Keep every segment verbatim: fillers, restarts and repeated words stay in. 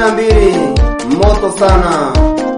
na mbili moto sana.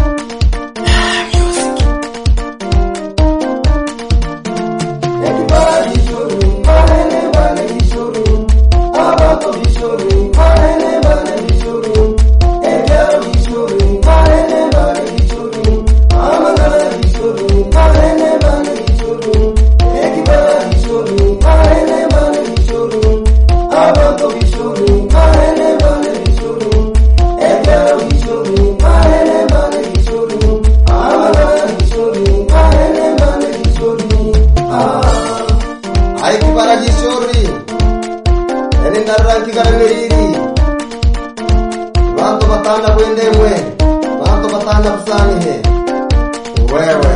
Wanto batanda kuendemwe, wanto batanda kusani he. Wewe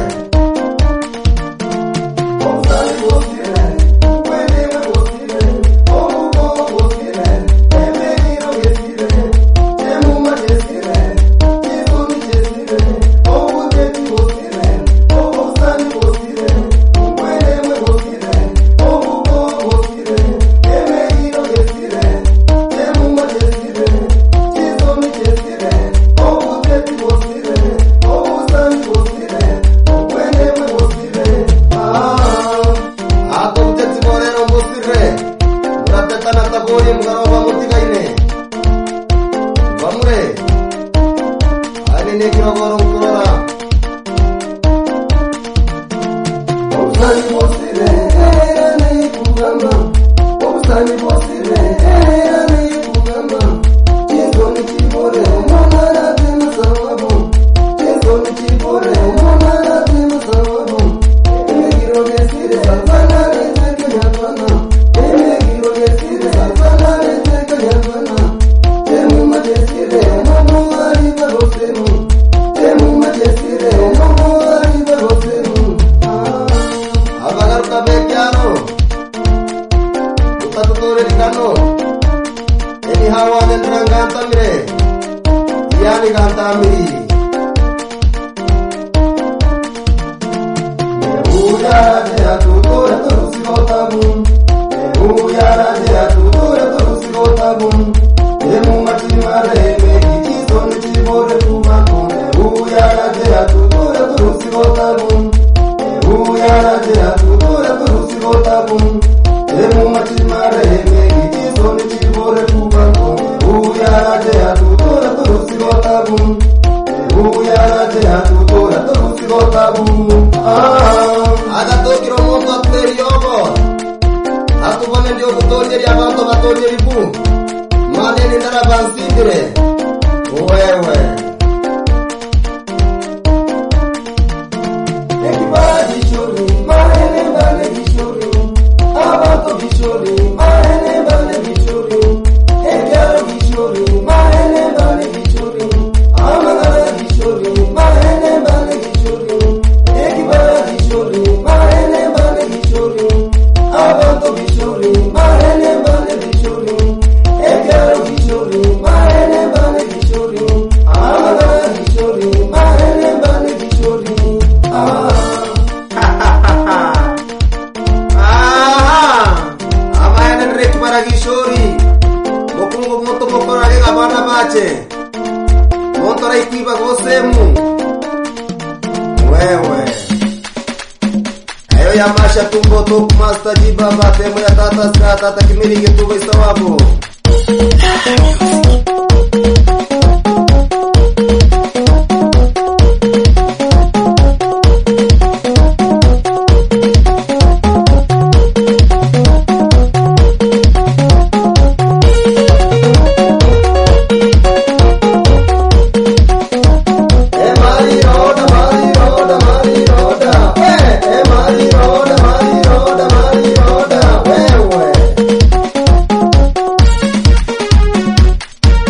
Osani bosire, kuendemwe bosire, omugo bosire, emegiro gesire, emuma gesire, chizuni gesire, obuteti bosire, osani bosire, kuendemwe bosire, omugo bosire, emegiro gesire, emuma gesire, chizuni gesire, obuteti bosire, osani bosire, kuendemwe bosire. Ah, ato uteti moreno bosire, murateta na tabori mugaroba mutigaine. Vamure, ari ne kirogoro kurora. Osani bosire, era ne kugama. Osani bosire, era ne kugama. Chizoni chibore, mwana na tema sawabu. Chizoni chibore, mwana na tema sawabu. Emegiro gesire, salvana rezeke nyapana. Emegiro gesire, salvana rezeke nyapana. Temuma gesire, momo ariba gosemu. Temuma gesire, momo ariba gosemu. Ah, abagar kabe kyano. Uta tutore dikano. Eni hawa den ranganta mire. Yani ganta miri. Uyara de atutora torusigotabun. Uyara de atutora torusigotabun. Emu machimare meki chizoni chibore tumakun. Uyara de atutora torusigotabun. Uyara de atutora torusigotabun. Emu machimare meki chizoni chibore tumakun. Uyara de atutora torusigotabun. Uyara de atutora torusigotabun. Ah, aga to kiro moto ateri yogo. Aku bone ndio kutoje ya bantu batoje ribu. Mane ni ndara bansindire. Wewe. Ekibadi shori, mane bane bishori. Abato bishori, mane bane bishori. Ekyaro bishori, mane bane bishori. Amagara bishori, mane bane bishori. Ekibadi shori, mane bane bishori. Abato bishori, mane bane bishori. Ekyaro bishori, mane bane bishori. Amagara bishori, mane bane bishori. Ah, ah, amaya nrek maragishori. Mokungo moto mokorage gabana bache. Montora ikiba gosemu. Wewe. Ayo ya masha tumbo top master jibaba temo ya tata ska tata kimiri getugo isawabu. Eh mari roda mari roda mari roda. Eh eh mari roda mari roda mari roda. Wewe.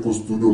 yuko studio